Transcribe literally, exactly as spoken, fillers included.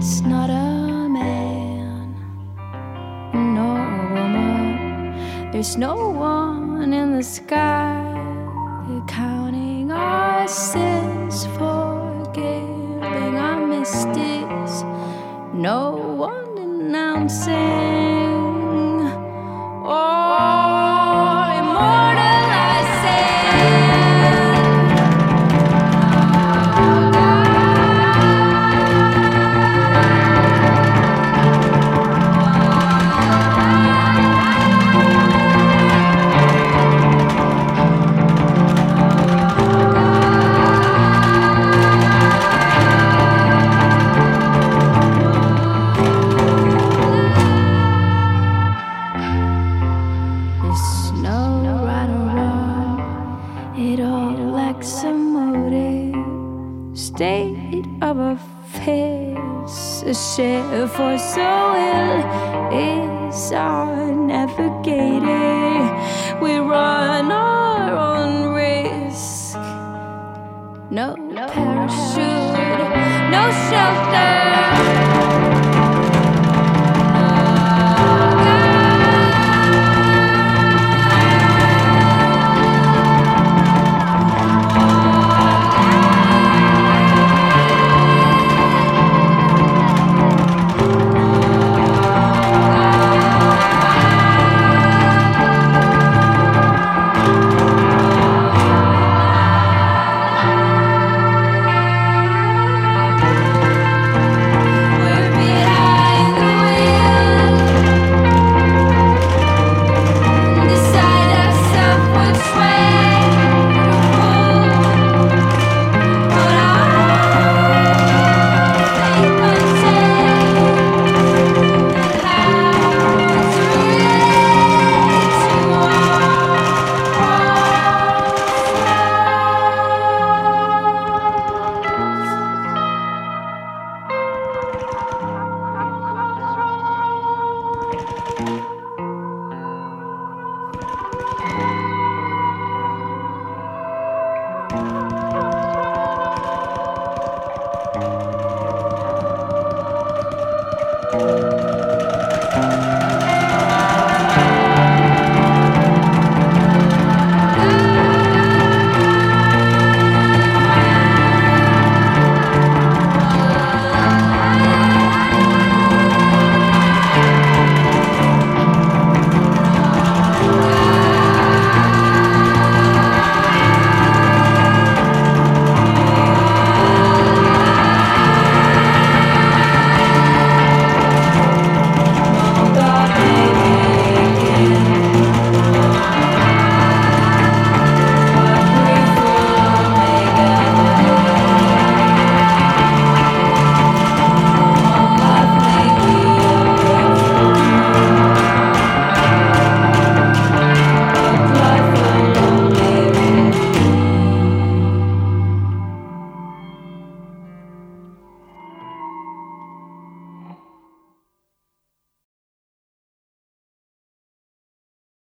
It's not a man nor a woman. There's no one in the sky counting our sins, forgiving our mistakes. No one denouncing or immortalizing. There's no right or wrong, it all lacks a motive. State of affairs, a share for so ill is our navigator. We run our own risk. No parachute, no shelter. Thank you.